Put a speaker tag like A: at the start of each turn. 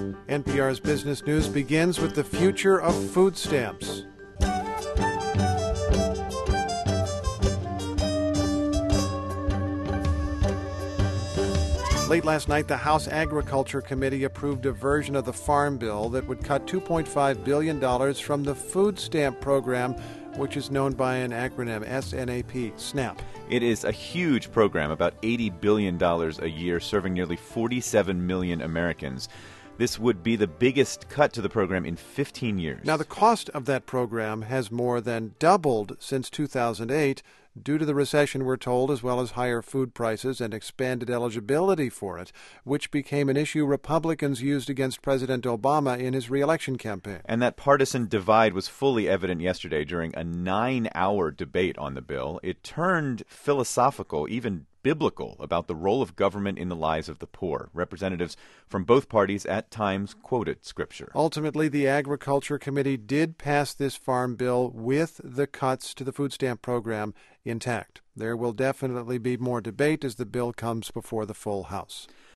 A: NPR's Business News begins with the future of food stamps. Late last night, the House Agriculture Committee approved a version of the Farm Bill that would cut $2.5 billion from the food stamp program, which is known by an acronym, SNAP, SNAP.
B: It is a huge program, about $80 billion a year, serving nearly 47 million Americans. This would be the biggest cut to the program in 15 years.
A: Now, the cost of that program has more than doubled since 2008 due to the recession, we're told, as well as higher food prices and expanded eligibility for it, which became an issue Republicans used against President Obama in his re-election campaign.
B: And that partisan divide was fully evident yesterday during a 9-hour debate on the bill. It turned philosophical, even biblical, about the role of government in the lives of the poor. Representatives from both parties at times quoted Scripture.
A: Ultimately, the Agriculture Committee did pass this farm bill with the cuts to the food stamp program intact. There will definitely be more debate as the bill comes before the full House.